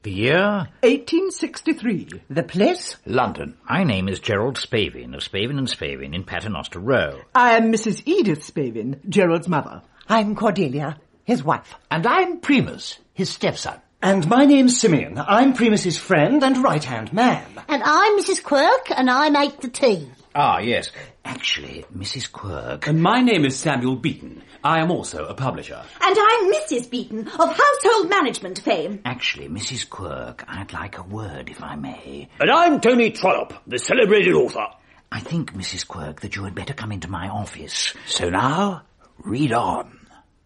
The year? 1863. The place? London. My name is Gerald Spavin, of Spavin and Spavin in Paternoster Row. I am Mrs. Edith Spavin, Gerald's mother. I'm Cordelia, his wife. And I'm Primus, his stepson. And my name's Simeon. I'm Primus's friend and right-hand man. And I'm Mrs. Quirk, and I make the tea. Ah, yes. Actually, Mrs. Quirk. And my name is Samuel Beaton. I am also a publisher. And I'm Mrs. Beaton, of Household Management fame. Actually, Mrs. Quirk, I'd like a word, if I may. And I'm Tony Trollope, the celebrated author. I think, Mrs. Quirk, that you had better come into my office. So now, read on.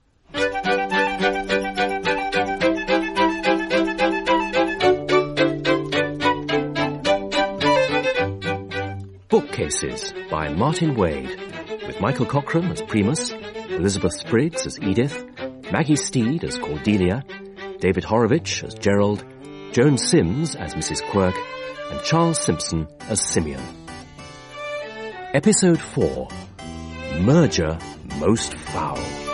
Bookcases by Martin Wade, with Michael Cockram as Primus, Elizabeth Spriggs as Edith, Maggie Steed as Cordelia, David Horowitz as Gerald, Joan Sims as Mrs. Quirk, and Charles Simpson as Simeon. Episode 4. Merger Most Foul.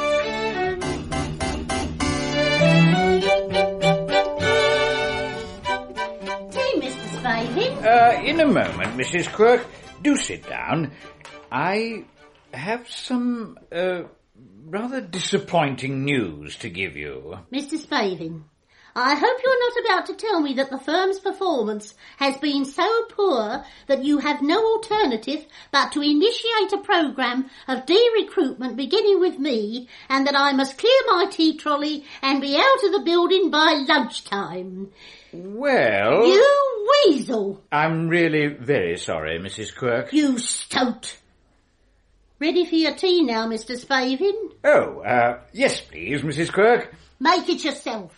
Tea, Mr. Spavin. In a moment, Mrs. Quirk. Do sit down. I have some, rather disappointing news to give you. Mr. Spavin, I hope you're not about to tell me that the firm's performance has been so poor that you have no alternative but to initiate a programme of de-recruitment beginning with me, and that I must clear my tea trolley and be out of the building by lunchtime. Well... You weasel! I'm really very sorry, Mrs. Quirk. You stoat! Ready for your tea now, Mr. Spavin? Oh, yes, please, Mrs. Quirk. Make it yourself.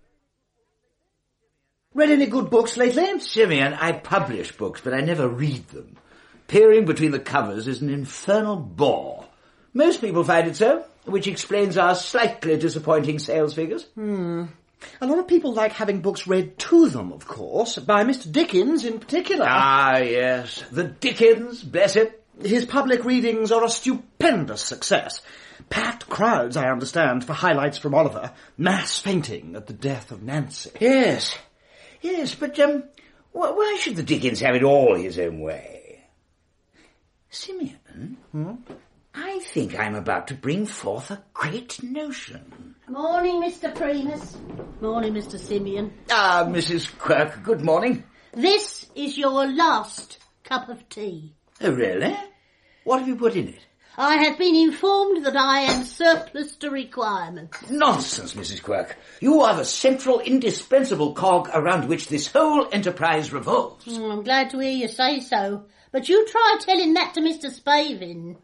Read any good books lately? Simeon, I publish books, but I never read them. Peering between the covers is an infernal bore. Most people find it so, which explains our slightly disappointing sales figures. A lot of people like having books read to them, of course, by Mr. Dickens in particular. Ah, yes. The Dickens, bless him. His public readings are a stupendous success. Packed crowds, I understand, for highlights from Oliver. Mass fainting at the death of Nancy. Yes, but, why should the Dickens have it all his own way? Simeon, I think I'm about to bring forth a great notion. Morning, Mr. Primus. Morning, Mr. Simeon. Ah, Mrs. Quirk, good morning. This is your last cup of tea. Oh, really? What have you put in it? I have been informed that I am surplus to requirements. Nonsense, Mrs. Quirk. You are the central, indispensable cog around which this whole enterprise revolves. I'm glad to hear you say so, but you try telling that to Mr. Spavin.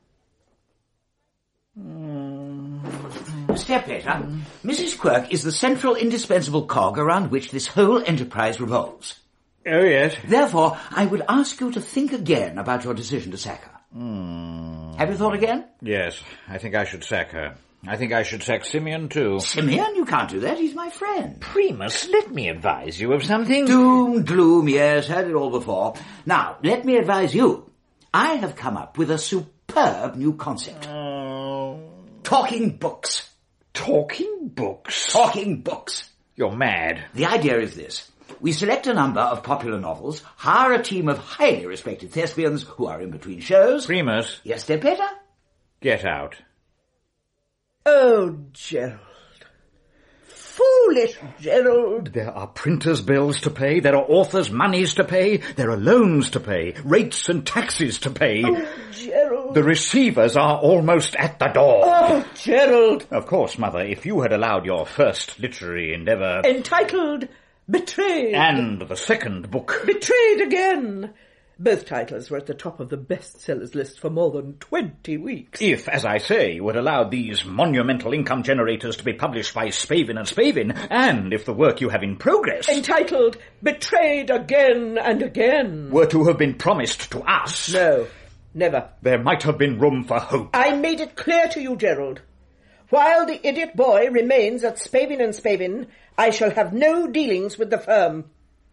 Step better. Mrs. Quirk is the central, indispensable cog around which this whole enterprise revolves. Oh, yes. Therefore, I would ask you to think again about your decision to sack her. Have you thought again? Yes, I think I should sack her. I think I should sack Simeon, too. Simeon? You can't do that. He's my friend. Primus, let me advise you of something. Doom, gloom, yes, heard it all before. Now, let me advise you. I have come up with a superb new concept. Talking books. Talking books? Talking books. You're mad. The idea is this. We select a number of popular novels, hire a team of highly respected thespians who are in between shows. Primus. Yes, they're better. Get out. Oh, Gerald. Foolish Gerald. There are printers' bills to pay, there are authors' monies to pay, there are loans to pay, rates and taxes to pay. Oh, Gerald. The receivers are almost at the door. Oh, Gerald. Of course, Mother, if you had allowed your first literary endeavour... Entitled Betrayed. And the second book... Betrayed Again. Both titles were at the top of the bestsellers list for more than 20 weeks. If, as I say, you had allowed these monumental income generators to be published by Spavin and Spavin, and if the work you have in progress... Entitled Betrayed Again and Again... were to have been promised to us... No, never. There might have been room for hope. I made it clear to you, Gerald. While the idiot boy remains at Spavin and Spavin, I shall have no dealings with the firm.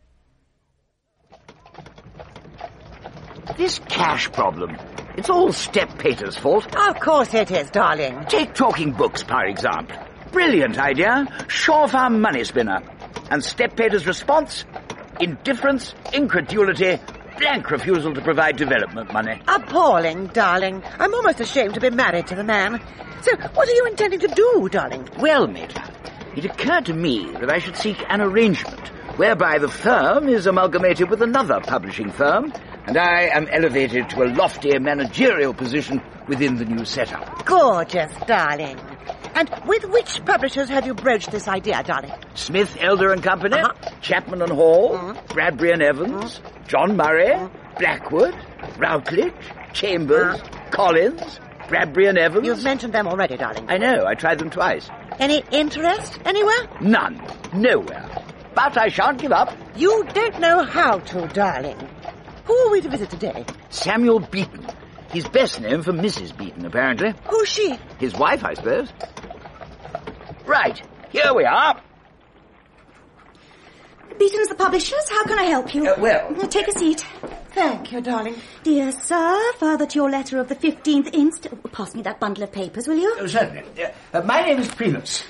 This cash problem, it's all Step Pater's fault. Of course it is, darling. Take talking books, for example. Brilliant idea. Surefire money spinner. And Steppader's response? Indifference, incredulity, blank refusal to provide development money. Appalling, darling. I'm almost ashamed to be married to the man. So, what are you intending to do, darling? Well, Major, it occurred to me that I should seek an arrangement whereby the firm is amalgamated with another publishing firm, and I am elevated to a lofty managerial position within the new setup. Gorgeous, darling. And with which publishers have you broached this idea, darling? Smith, Elder and Company, Chapman and Hall, Bradbury and Evans, John Murray, Blackwood, Routledge, Chambers, Collins, Bradbury and Evans. You've mentioned them already, darling. I know, I tried them twice. Any interest anywhere? None. Nowhere. But I shan't give up. You don't know how to, darling. Who are we to visit today? Samuel Beeton. He's best known for Mrs. Beeton, apparently. Who's she? His wife, I suppose. Right, here we are. Beeton's the publishers. How can I help you? Take a seat. Thank you, darling. Dear sir, further to your letter of the 15th inst... Pass me that bundle of papers, will you? Certainly. My name is Primus.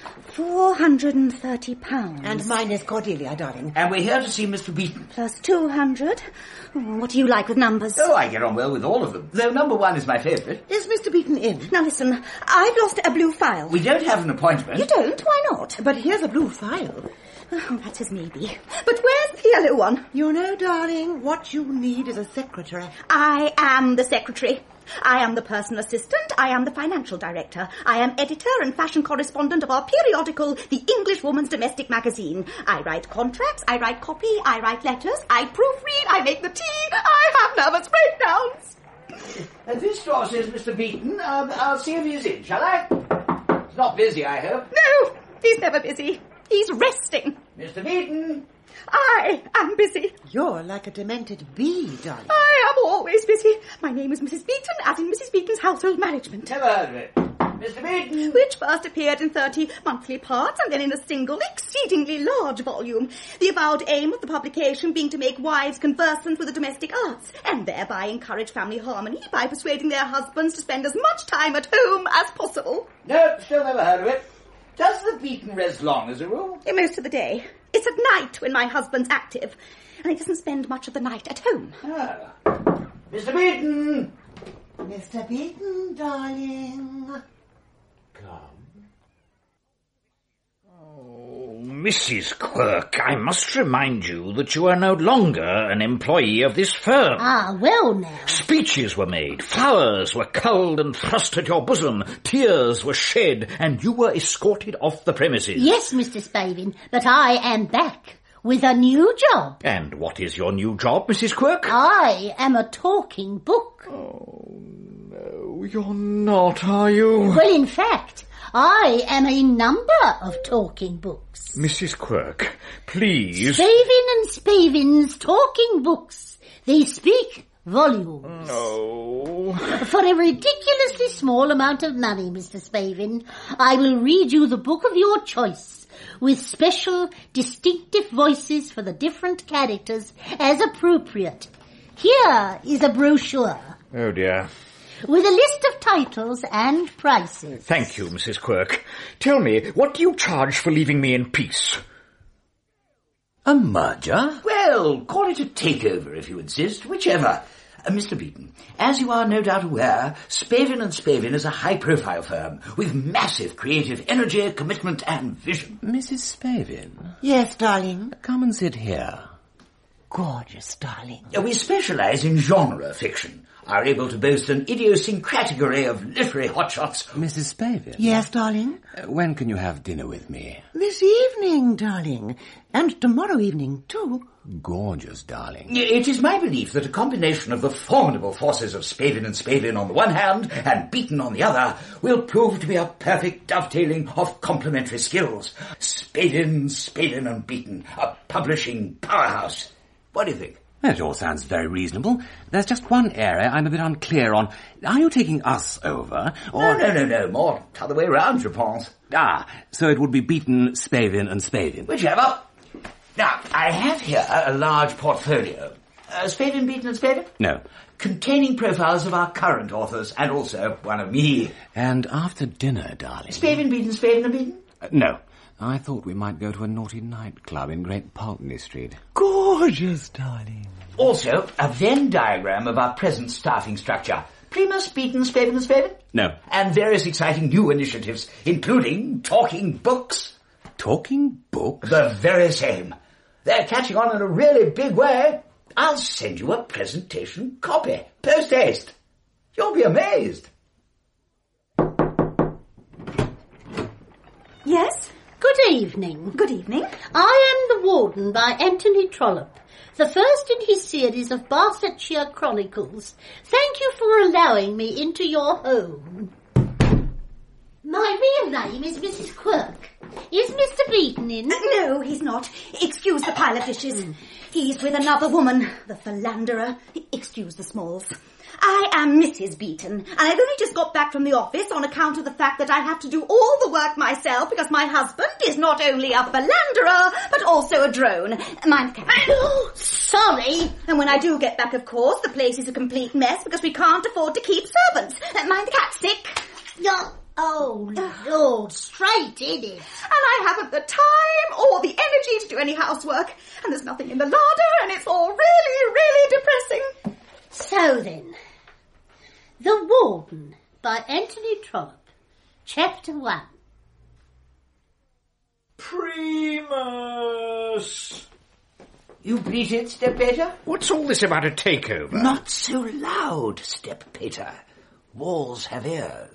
£430. And mine is Cordelia, darling. And we're here to see Mr. Beeton. Plus 200. Oh, what do you like with numbers? Oh, I get on well with all of them, though number 1 is my favourite. Is Mr. Beeton in? Now listen, I've lost a blue file. We don't have an appointment. You don't? Why not? But here's a blue file. Oh, that's his maybe. But where's the yellow one? You know, darling, what you need is a secretary. I am the secretary. I am the personal assistant. I am the financial director. I am editor and fashion correspondent of our periodical, The English Woman's Domestic Magazine. I write contracts, I write copy, I write letters, I proofread, I make the tea, I have nervous breakdowns. This door says Mr. Beeton. I'll see if he's in, shall I? He's not busy, I hope. No, he's never busy. He's resting. Mr. Beeton. I am busy. You're like a demented bee, darling. I am always busy. My name is Mrs. Beeton, as in Mrs. Beeton's Household Management. Never heard of it. Mr. Beeton. Which first appeared in 30 monthly parts and then in a single, exceedingly large volume. The avowed aim of the publication being to make wives conversant with the domestic arts and thereby encourage family harmony by persuading their husbands to spend as much time at home as possible. No, still never heard of it. Does the Beeton rest long as a rule? Most of the day. It's at night when my husband's active, and he doesn't spend much of the night at home. Ah. Mr. Beeton! Mr. Beeton, darling. Come. Oh, Mrs. Quirk, I must remind you that you are no longer an employee of this firm. Ah, well now. Speeches were made, flowers were culled and thrust at your bosom, tears were shed, and you were escorted off the premises. Yes, Mr. Spavin, but I am back with a new job. And what is your new job, Mrs. Quirk? I am a talking book. Oh, no, you're not, are you? Well, in fact, I am a number of talking books. Mrs. Quirk, please. Spavin and Spavin's talking books. They speak volumes. No. For a ridiculously small amount of money, Mr. Spavin, I will read you the book of your choice, with special, distinctive voices for the different characters as appropriate. Here is a brochure. Oh, dear. With a list of titles and prices. Thank you, Mrs. Quirk. Tell me, what do you charge for leaving me in peace? A merger? Well, call it a takeover if you insist, whichever. Mr. Beeton, as you are no doubt aware, Spavin and Spavin is a high-profile firm with massive creative energy, commitment and vision. Mrs. Spavin? Yes, darling. Come and sit here. Gorgeous, darling. We specialise in genre fiction, are able to boast an idiosyncratic array of literary hotshots. Mrs. Spavin? Yes, darling? When can you have dinner with me? This evening, darling. And tomorrow evening, too. Gorgeous, darling. It is my belief that a combination of the formidable forces of Spavin and Spavin on the one hand and Beeton on the other will prove to be a perfect dovetailing of complementary skills. Spavin, Spavin and Beeton, a publishing powerhouse. What do you think? It all sounds very reasonable. There's just one area I'm a bit unclear on. Are you taking us over, or... No. More the other way round, je pense. Ah, so it would be Beeton, Spavin and Spavin. Whichever. Now, I have here a large portfolio. Spavin, Beeton and Spavin? No. Containing profiles of our current authors, and also one of me. And after dinner, darling... Spavin, Beeton, Spavin and Beeton? No. I thought we might go to a naughty nightclub in Great Pulteney Street. Gorgeous, darling. Also, a Venn diagram of our present staffing structure. Primus, Beaton, Spavin and Spavin. No. And various exciting new initiatives, including talking books. Talking books? The very same. They're catching on in a really big way. I'll send you a presentation copy. Post haste. You'll be amazed. Yes? Good evening. Good evening. I am The Warden by Anthony Trollope, the first in his series of Barsetshire Chronicles. Thank you for allowing me into your home. My real name is Mrs. Quirk. Is Mr. Beaton in? No, he's not. Excuse the pile of dishes. He's with another woman, the philanderer. Excuse the smalls. I am Mrs. Beaton, and I've only just got back from the office on account of the fact that I have to do all the work myself because my husband is not only a philanderer, but also a drone. Mind the cat. Oh, sorry. And when I do get back, of course, the place is a complete mess because we can't afford to keep servants. Mind the cat, sick. Oh, Lord, straight in it. And I haven't the time or the energy to do any housework. And there's nothing in the larder, and it's all really, really depressing. So then, The Warden by Anthony Trollope, Chapter 1. Primus! You bleated, Step-Peter? What's all this about a takeover? Not so loud, Step-Peter. Walls have ears.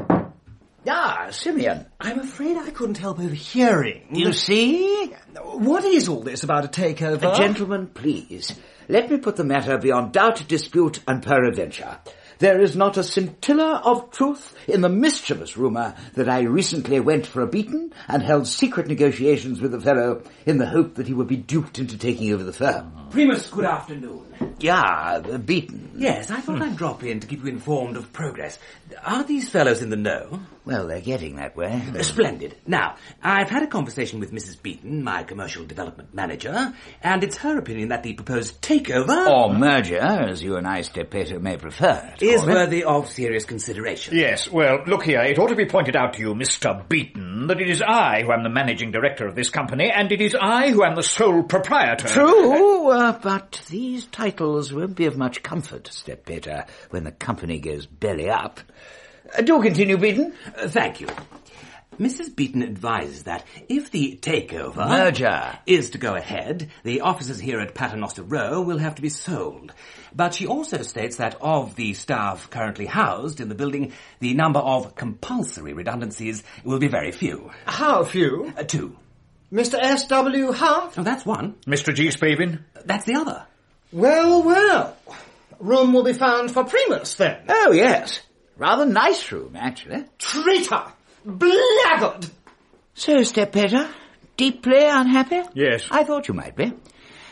Ah, Simeon. I'm afraid I couldn't help overhearing. You see? What is all this about a takeover? Gentlemen, please. Let me put the matter beyond doubt, dispute, and peradventure. There is not a scintilla of truth in the mischievous rumour that I recently went for a beaten and held secret negotiations with the fellow in the hope that he would be duped into taking over the firm. Primus, good afternoon. Yeah, beaten. Yes, I thought I'd drop in to keep you informed of progress. Are these fellows in the know? Well, they're getting that way. Splendid. Now, I've had a conversation with Mrs. Beaton, my commercial development manager, and it's her opinion that the proposed takeover... Or merger, as you and I, Step-Peter, may prefer. ...is worthy of serious consideration. Yes, well, look here, it ought to be pointed out to you, Mr. Beaton, that it is I who am the managing director of this company, and it is I who am the sole proprietor. True, but these titles won't be of much comfort, Step-Peter, when the company goes belly up. Do continue, Beaton. Thank you. Mrs. Beaton advises that if the takeover... merger ...is to go ahead, the offices here at Paternoster Row will have to be sold. But she also states that of the staff currently housed in the building, the number of compulsory redundancies will be very few. How few? 2. Mr. S.W. Hunt? Oh, that's one. Mr. G. Spavin? That's the other. Well, well. Room will be found for Primus, then. Oh, yes. Rather nice room, actually. Traitor! Blackguard! So, Step-Peter, deeply unhappy? Yes. I thought you might be.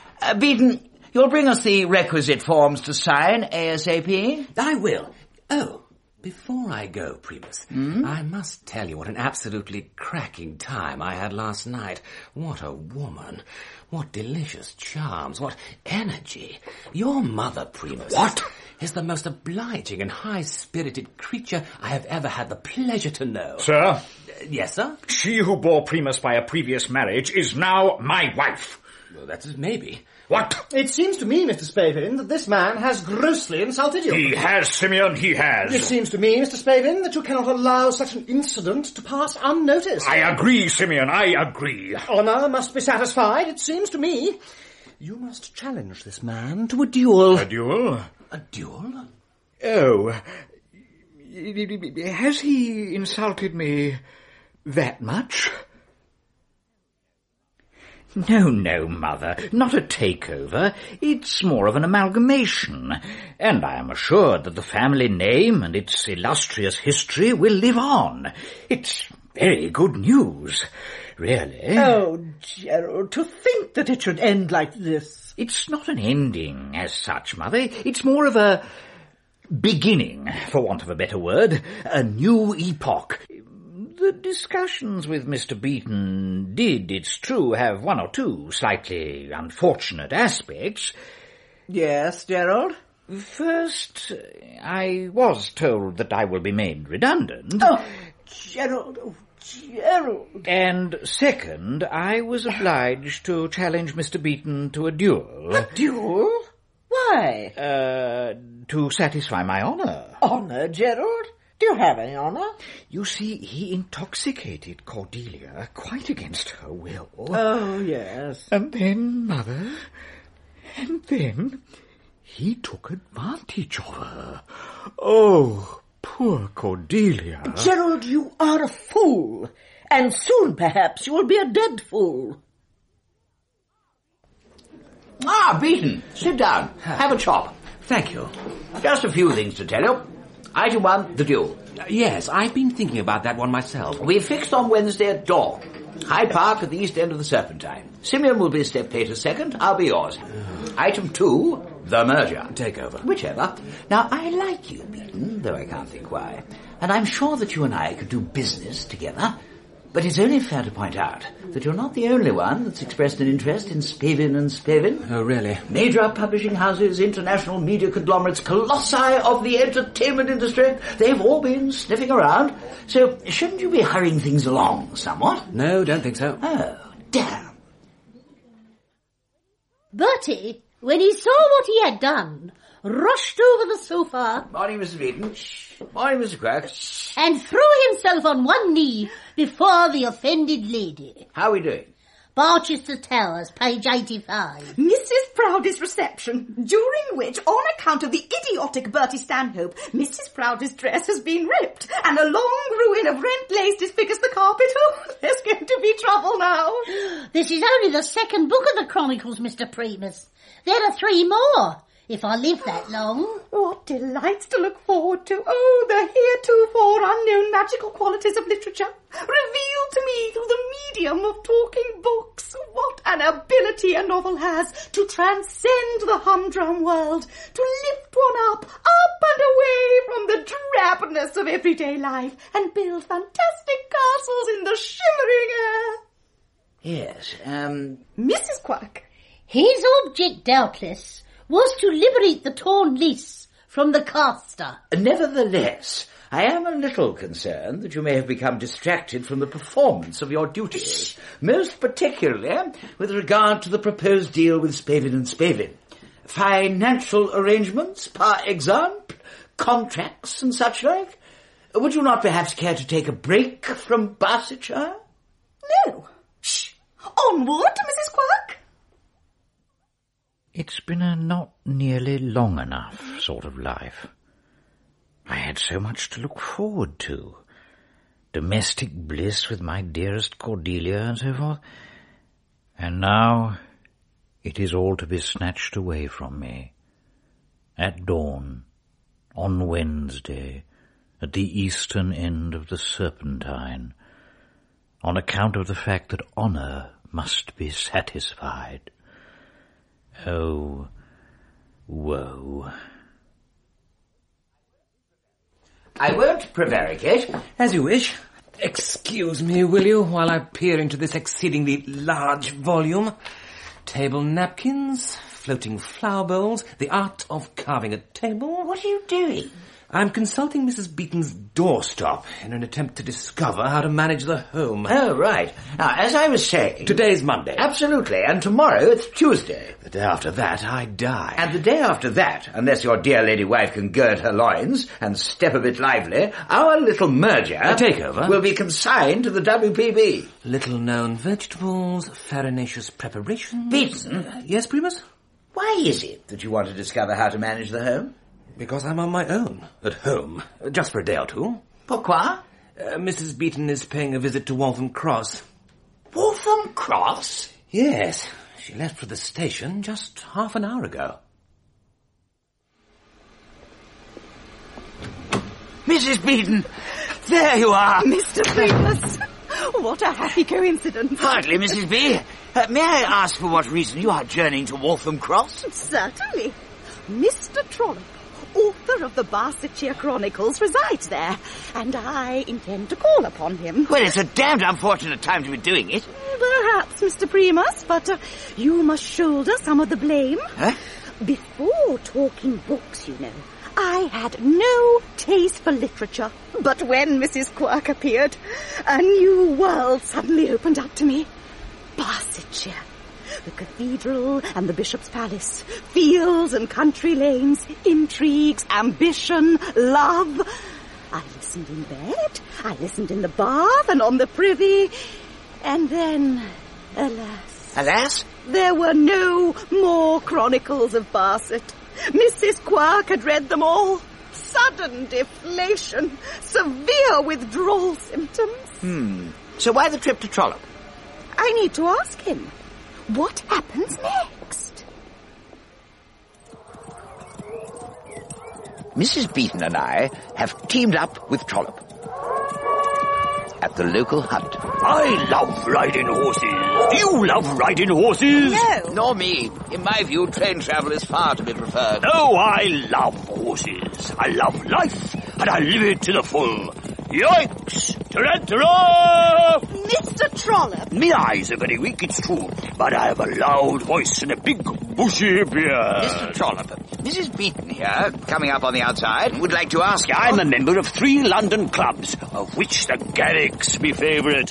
Beaton, you'll bring us the requisite forms to sign ASAP? I will. Oh, before I go, Primus, I must tell you what an absolutely cracking time I had last night. What a woman. What delicious charms. What energy. Your mother, Primus. What? Is the most obliging and high-spirited creature I have ever had the pleasure to know. Sir? Yes, sir? She who bore Primus by a previous marriage is now my wife. Well, that's maybe. What? It seems to me, Mr. Spavin, that this man has grossly insulted you. He has, Simeon, he has. It seems to me, Mr. Spavin, that you cannot allow such an incident to pass unnoticed. I agree, Simeon, I agree. Honour must be satisfied, it seems to me. You must challenge this man to a duel. A duel? A duel? Oh. Has he insulted me that much? No, Mother, not a takeover. It's more of an amalgamation. And I am assured that the family name and its illustrious history will live on. It's very good news, really. Oh, Gerald, to think that it should end like this. It's not an ending as such, Mother. It's more of a beginning, for want of a better word. A new epoch. The discussions with Mr. Beaton did, it's true, have one or two slightly unfortunate aspects. Yes, Gerald? First, I was told that I will be made redundant. Oh, Gerald, Gerald. And second, I was obliged to challenge Mr. Beeton to a duel. A duel? Why? To satisfy my honour. Honour, Gerald? Do you have any honour? You see, he intoxicated Cordelia quite against her will. Oh, yes. And then, Mother, he took advantage of her. Oh, poor Cordelia. Gerald, you are a fool. And soon, perhaps, you will be a dead fool. Ah, Beeton, sit down. Have a chop. Thank you. Just a few things to tell you. Item 1, the duel. Yes, I've been thinking about that one myself. We fixed on Wednesday at dawn. Hyde Park at the east end of the Serpentine. Simeon will be a step later second. I'll be yours. Item 2, the merger. Take over. Whichever. Now, I like you, Beeton, though I can't think why. And I'm sure that you and I could do business together. But it's only fair to point out that you're not the only one that's expressed an interest in Spavin and Spavin. Oh, really? Major publishing houses, international media conglomerates, colossi of the entertainment industry, they've all been sniffing around. So shouldn't you be hurrying things along somewhat? No, don't think so. Oh, damn. Bertie, when he saw what he had done, rushed over the sofa. Morning, Mrs. Beeton. Morning, Mr. Quirk. And threw himself on one knee before the offended lady. How are we doing? Barchester Towers, page 85. Mrs. Proudie's reception, during which, on account of the idiotic Bertie Stanhope, Mrs. Proudie's dress has been ripped, and a long ruin of rent lace disfigures the carpet. Oh, there's going to be trouble now. This is only the second book of the Chronicles, Mr. Primus. There are 3 more, if I live that long. What delights to look forward to. Oh, the heretofore unknown magical qualities of literature, revealed to me through the medium of talking books. What an ability a novel has to transcend the humdrum world, to lift one up and away from the drabness of everyday life, and build fantastic castles in the shimmering air. Yes, Mrs. Quack. His object, doubtless, was to liberate the torn lace from the caster. Nevertheless, I am a little concerned that you may have become distracted from the performance of your duties, most particularly with regard to the proposed deal with Spavin and Spavin. Financial arrangements, par exemple, contracts and such like. Would you not perhaps care to take a break from Barsetshire? No. Shh. Onward, Mrs. Quack. It's been a not nearly long enough sort of life. I had so much to look forward to. Domestic bliss with my dearest Cordelia and so forth. And now it is all to be snatched away from me. At dawn, on Wednesday, at the eastern end of the Serpentine, on account of the fact that honour must be satisfied. Oh, woe. I won't prevaricate. As you wish. Excuse me, will you, while I peer into this exceedingly large volume. Table napkins, floating flower bowls, the art of carving a table. What are you doing? I'm consulting Mrs. Beeton's doorstop in an attempt to discover how to manage the home. Oh, right. Now, as I was saying... Today's Monday. Absolutely, and tomorrow it's Tuesday. The day after that, I die. And the day after that, unless your dear lady wife can gird her loins and step a bit lively, our little merger... A takeover? ...will be consigned to the WPB. Little-known vegetables, farinaceous preparations... Beeton? Yes, Primus? Why is it that you want to discover how to manage the home? Because I'm on my own, at home, just for a day or two. Pourquoi? Mrs. Beeton is paying a visit to Waltham Cross. Waltham Cross? Yes, she left for the station just half an hour ago. Mrs. Beeton, there you are. Mr. Primus, what a happy coincidence. Hardly, Mrs. B. May I ask for what reason you are journeying to Waltham Cross? Certainly. Mr. Trollope, author of the Barsetshire Chronicles, resides there, and I intend to call upon him. Well, it's a damned unfortunate time to be doing it. Perhaps, Mr. Primus, but you must shoulder some of the blame. Huh? Before talking books, you know, I had no taste for literature, but when Mrs. Quirk appeared, a new world suddenly opened up to me. Barsetshire, the cathedral and the bishop's palace, fields and country lanes, intrigues, ambition, love. I listened in bed, I listened in the bath and on the privy, and then, alas... Alas? There were no more chronicles of Barset. Mrs. Quirk had read them all. Sudden deflation, severe withdrawal symptoms. So why the trip to Trollope? I need to ask him. What happens next? Mrs. Beeton and I have teamed up with Trollope at the local hunt. I love riding horses. Do you love riding horses? No. Nor me. In my view, train travel is far to be preferred. Oh, I love horses. I love life, and I live it to the full. Yikes! Tarantula! Mr. Trollope. Me eyes are very weak, it's true, but I have a loud voice and a big bushy beard. Mr. Trollope, Mrs. Beeton here, coming up on the outside, would like to ask you... I'm a member of 3 London clubs, of which the Garrick's me favourite.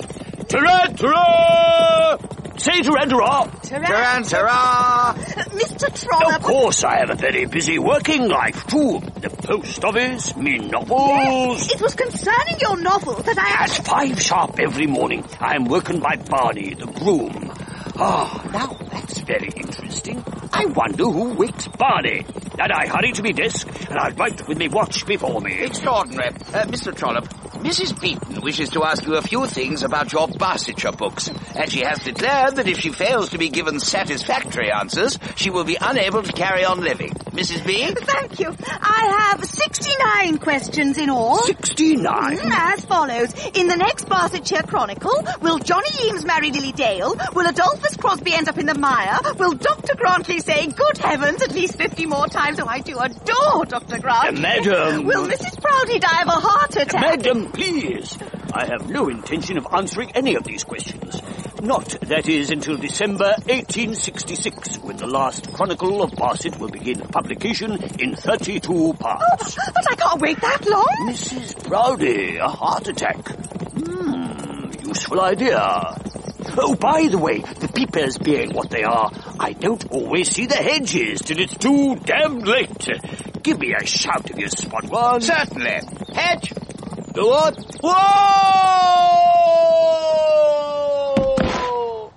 Tarantula! Say Tarantula! Tarantula! Mr. Trollope... Of course I have a very busy working life, too. The post office, me novels... It was concerning your novel that I... At 5 sharp every morning, I am working by Barney, the groom. Ah, now that's very interesting. I wonder who wakes Barney. And I hurry to my desk, and I write with me watch before me. Extraordinary. Mr. Trollope, Mrs. Beeton wishes to ask you a few things about your Barsetshire books, and she has declared that if she fails to be given satisfactory answers, she will be unable to carry on living. Mrs. B? Thank you. I have 69 questions in all. 69? As follows. In the next Barsetshire Chronicle, will Johnny Eames marry Lily Dale? Will Adolphus Crosby end up in the mire? Will Dr. Grantley say, good heavens, at least 50 more times? Oh, I do adore Dr. Grant. Madam... Will Mrs. Proudie die of a heart attack? Madam, please. I have no intention of answering any of these questions. Not, that is, until December 1866, when the last Chronicle of Barset will begin publication in 32 parts. Oh, but I can't wait that long. Mrs. Proudie, a heart attack. Useful idea. Oh, by the way, the peepers being what they are, I don't always see the hedges till it's too damned late. Give me a shout if you spot one. Certainly. Hedge! Go on. Whoa!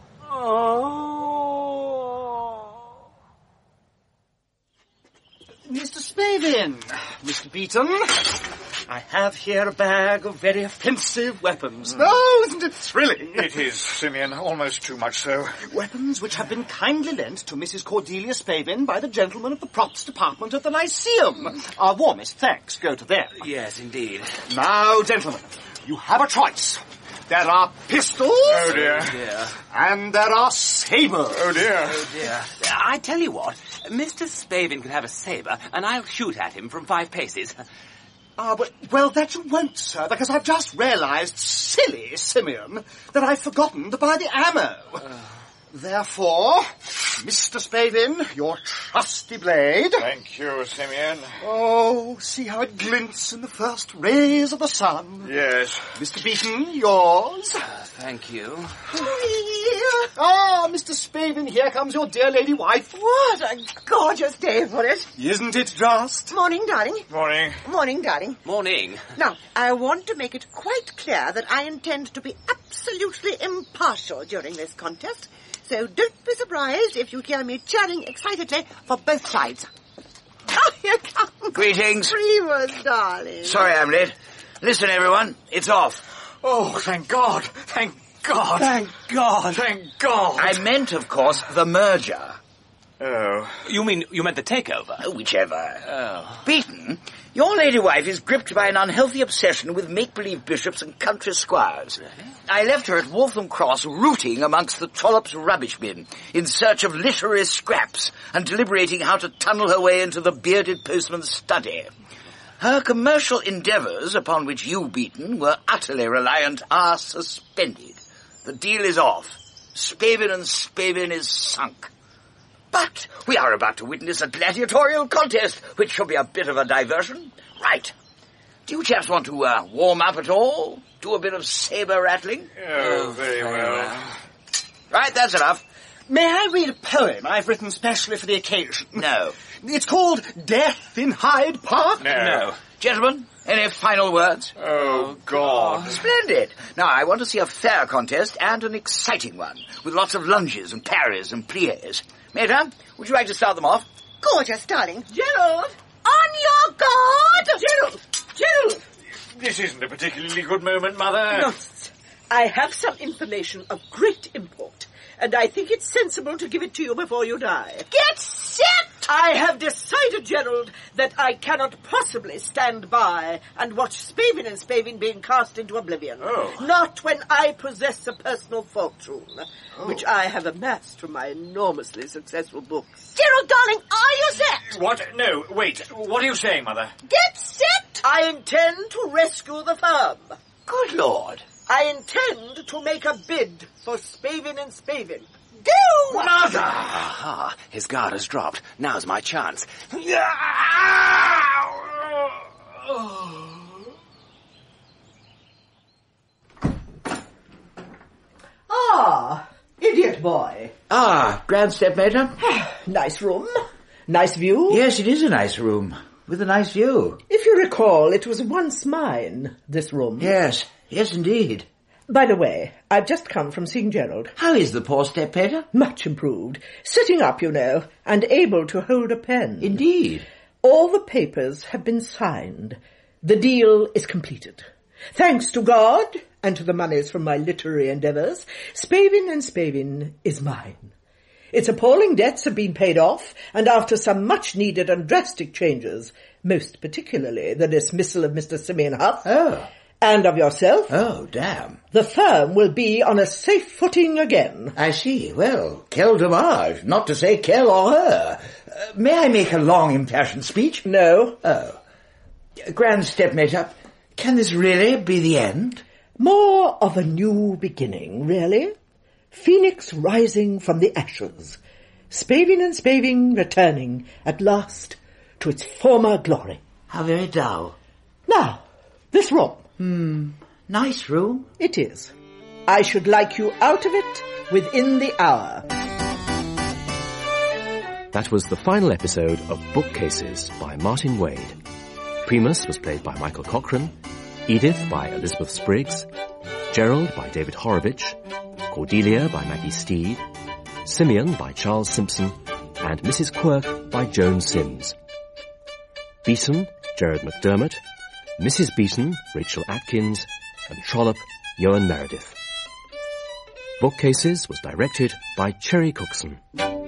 Mr. Spavin, Mr. Beeton, I have here a bag of very offensive weapons. Oh, isn't it thrilling? It is, Simeon, almost too much so. Weapons which have been kindly lent to Mrs. Cordelia Spavin by the gentlemen of the props department of the Lyceum. Our warmest thanks go to them. Yes, indeed. Now, gentlemen, you have a choice. There are pistols. Oh, dear. And there are sabres. Oh, dear. Oh, dear. I tell you what, Mr. Spavin can have a sabre, and I'll shoot at him from 5 paces. Well, that you won't, sir, because I've just realised, silly Simeon, that I've forgotten to buy the ammo. Therefore, Mr. Spavin, your trusty blade. Thank you, Simeon. Oh, see how it glints in the first rays of the sun. Yes. Mr. Beeton, yours. Thank you. Ah, Mr. Spavin, here comes your dear lady wife. What a gorgeous day for it. Isn't it just? Morning, darling. Morning. Morning, darling. Morning. Now, I want to make it quite clear that I intend to be absolutely impartial during this contest. So don't be surprised if you hear me cheering excitedly for both sides. Oh, here comes Greetings. Primus, darling. Sorry I'm late. Listen, everyone, it's off. Oh, thank God. Thank God. Thank God. Thank God. I meant, of course, the merger. Oh. You meant the takeover? Whichever. Oh. Beeton, your lady wife is gripped by an unhealthy obsession with make-believe bishops and country squires. I left her at Waltham Cross rooting amongst the Trollope's rubbish bin in search of literary scraps and deliberating how to tunnel her way into the bearded postman's study. Her commercial endeavours, upon which you, Beeton, were utterly reliant, are suspended. The deal is off. Spavin and Spavin is sunk. But we are about to witness a gladiatorial contest, which shall be a bit of a diversion. Right. Do you chaps want to warm up at all? Do a bit of sabre rattling? Oh, very well. Right, that's enough. May I read a poem I've written specially for the occasion? No. It's called Death in Hyde Park. No. Gentlemen, any final words? Oh, God. Splendid. Now, I want to see a fair contest and an exciting one, with lots of lunges and parries and pliés. Mater, would you like to start them off? Gorgeous, darling. Gerald! On your guard! Gerald! This isn't a particularly good moment, Mother. Nonsense. I have some information of great import, and I think it's sensible to give it to you before you die. Get set! I have decided, Gerald, that I cannot possibly stand by and watch Spavin and Spavin being cast into oblivion. Oh. Not when I possess a personal fortune, which I have amassed from my enormously successful books. Gerald, darling, are you set? What? No, wait. What are you saying, Mother? Get set! I intend to rescue the firm. Good Lord. I intend to make a bid for Spavin and Spavin. Do! Mother! Aha, his guard has dropped. Now's my chance. Ah, idiot boy. Ah, Grand Stepmater? Nice room. Nice view. Yes, it is a nice room, with a nice view. If you recall, it was once mine, this room. Yes, indeed. By the way, I've just come from seeing Gerald. How is the poor Stepmater? Much improved. Sitting up, you know, and able to hold a pen. Indeed. All the papers have been signed. The deal is completed. Thanks to God and to the monies from my literary endeavours, Spavin and Spavin is mine. Its appalling debts have been paid off, and after some much-needed and drastic changes, most particularly the dismissal of Mr. Simeon Huff, and of yourself, damn, the firm will be on a safe footing again. I see. Well, quel dommage, not to say quel horreur. May I make a long impassioned speech? No. Grand Stepmater, can this really be the end? More of a new beginning, really. Phoenix rising from the ashes. Spavin and Spavin returning at last to its former glory. How very dull. Now, this room. Nice room. It is. I should like you out of it within the hour. That was the final episode of Bookcases by Martin Wade. Primus was played by Michael Cochrane, Edith by Elizabeth Spriggs, Gerald by David Horowitch, Cordelia by Maggie Steed, Simeon by Charles Simpson, and Mrs. Quirk by Joan Sims. Beeson, Gerard McDermott, Mrs. Beeson, Rachel Atkins, and Trollope, Johan Meredith. Bookcases was directed by Cherry Cookson.